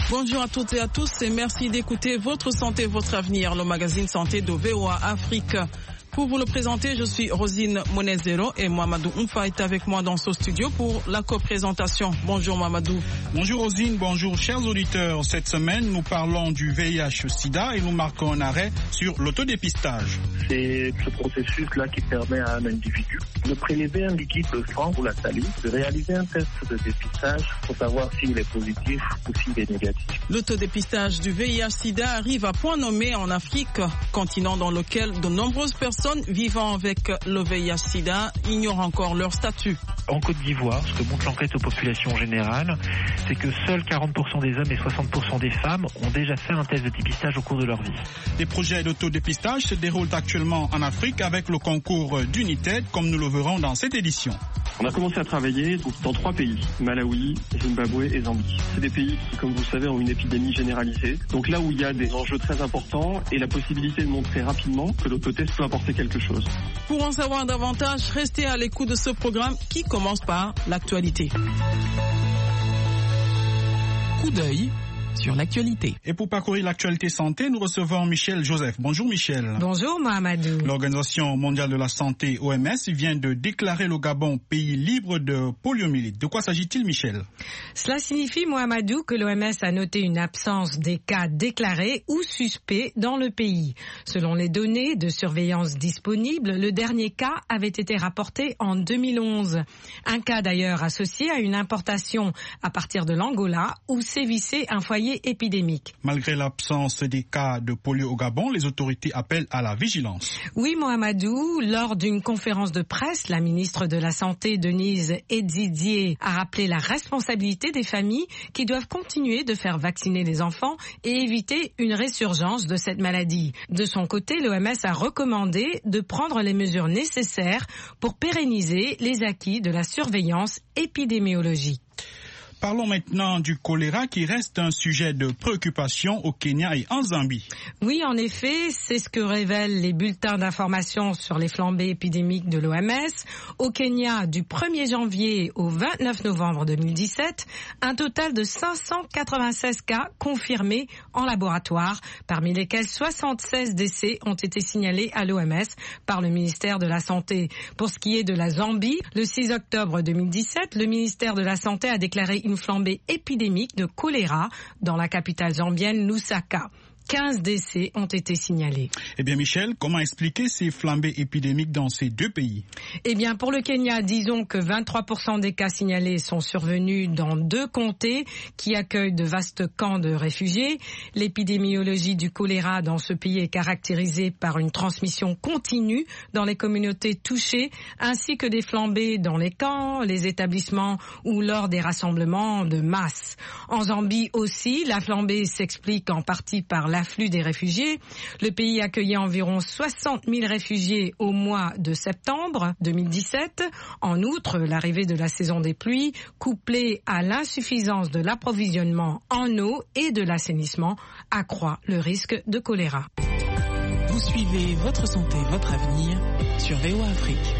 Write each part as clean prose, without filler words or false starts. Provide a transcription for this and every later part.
Bonjour à toutes et à tous et merci d'écouter Votre Santé, Votre Avenir, le magazine santé de VOA Afrique. Pour vous le présenter, je suis Rosine Monezero et Mohamedou Oumfa est avec moi dans ce studio pour la co-présentation. Bonjour Mohamedou. Bonjour Rosine, bonjour chers auditeurs. Cette semaine, nous parlons du VIH-Sida et nous marquons un arrêt sur l'autodépistage. C'est ce processus-là qui permet à un individu de prélever un liquide de sang ou la salive, de réaliser un test de dépistage pour savoir s'il est positif ou s'il est négatif. L'autodépistage du VIH-Sida arrive à point nommé en Afrique, continent dans lequel de nombreuses personnes vivant avec le VIH-Sida ignorent encore leur statut. En Côte d'Ivoire, ce que montre l'enquête aux populations générales, c'est que seuls 40% des hommes et 60% des femmes ont déjà fait un test de dépistage au cours de leur vie. Les projets d'autodépistage se déroulent actuellement en Afrique avec le concours d'United, comme nous le verrons dans cette édition. On a commencé à travailler dans 3 pays, Malawi, Zimbabwe et Zambie. C'est des pays qui, comme vous le savez, ont une épidémie généralisée. Donc là où il y a des enjeux très importants et la possibilité de montrer rapidement que l'autotest peut apporter quelque chose. Pour en savoir davantage, restez à l'écoute de ce programme qui commence par l'actualité. Coup d'œil sur l'actualité. Et pour parcourir l'actualité santé, nous recevons Michel Joseph. Bonjour Michel. Bonjour Mohamedou. L'Organisation mondiale de la santé, OMS, vient de déclarer le Gabon pays libre de poliomyélite. De quoi s'agit-il, Michel? Cela signifie, Mohamedou, que l'OMS a noté une absence des cas déclarés ou suspects dans le pays. Selon les données de surveillance disponibles, le dernier cas avait été rapporté en 2011. Un cas d'ailleurs associé à une importation à partir de l'Angola où sévissait un foyer épidémique. Malgré l'absence des cas de polio au Gabon, les autorités appellent à la vigilance. Oui, Mohamedou, lors d'une conférence de presse, la ministre de la Santé, Denise Edzidié, a rappelé la responsabilité des familles qui doivent continuer de faire vacciner les enfants et éviter une résurgence de cette maladie. De son côté, l'OMS a recommandé de prendre les mesures nécessaires pour pérenniser les acquis de la surveillance épidémiologique. Parlons maintenant du choléra qui reste un sujet de préoccupation au Kenya et en Zambie. Oui, en effet, c'est ce que révèlent les bulletins d'information sur les flambées épidémiques de l'OMS. Au Kenya, du 1er janvier au 29 novembre 2017, un total de 596 cas confirmés en laboratoire, parmi lesquels 76 décès ont été signalés à l'OMS par le ministère de la Santé. Pour ce qui est de la Zambie, le 6 octobre 2017, le ministère de la Santé a déclaré une flambée épidémique de choléra dans la capitale zambienne Lusaka. 15 décès ont été signalés. Eh bien Michel, comment expliquer ces flambées épidémiques dans ces deux pays? Eh bien pour le Kenya, disons que 23% des cas signalés sont survenus dans 2 comtés qui accueillent de vastes camps de réfugiés. L'épidémiologie du choléra dans ce pays est caractérisée par une transmission continue dans les communautés touchées, ainsi que des flambées dans les camps, les établissements ou lors des rassemblements de masse. En Zambie aussi, la flambée s'explique en partie par l'afflux des réfugiés. Le pays accueillait environ 60 000 réfugiés au mois de septembre 2017. En outre, l'arrivée de la saison des pluies, couplée à l'insuffisance de l'approvisionnement en eau et de l'assainissement, accroît le risque de choléra. Vous suivez Votre Santé, Votre Avenir sur VOA Afrique.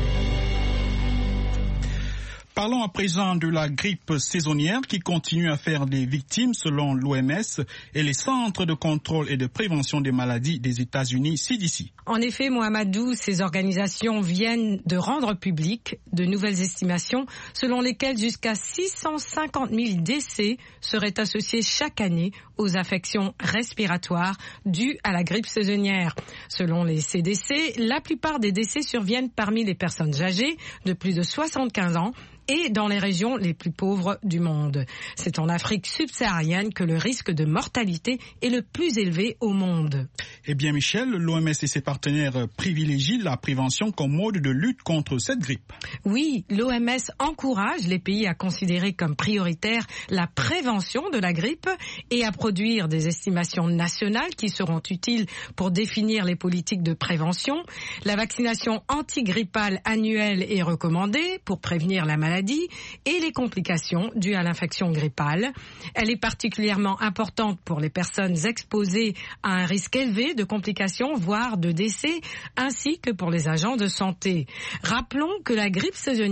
Parlons à présent de la grippe saisonnière qui continue à faire des victimes selon l'OMS et les centres de contrôle et de prévention des maladies des États-Unis, CDC. En effet, Mohamedou, ces organisations viennent de rendre publiques de nouvelles estimations selon lesquelles jusqu'à 650 000 décès seraient associés chaque année aux affections respiratoires dues à la grippe saisonnière. Selon les CDC, la plupart des décès surviennent parmi les personnes âgées de plus de 75 ans et dans les régions les plus pauvres du monde. C'est en Afrique subsaharienne que le risque de mortalité est le plus élevé au monde. Eh bien Michel, l'OMS et ses partenaires privilégient la prévention comme mode de lutte contre cette grippe. Oui, l'OMS encourage les pays à considérer comme prioritaire la prévention de la grippe et à produire des estimations nationales qui seront utiles pour définir les politiques de prévention. La vaccination antigrippale annuelle est recommandée pour prévenir la maladie et les complications dues à l'infection grippale. Elle est particulièrement importante pour les personnes exposées à un risque élevé de complications, voire de décès, ainsi que pour les agents de santé. Rappelons que la grippe saisonnière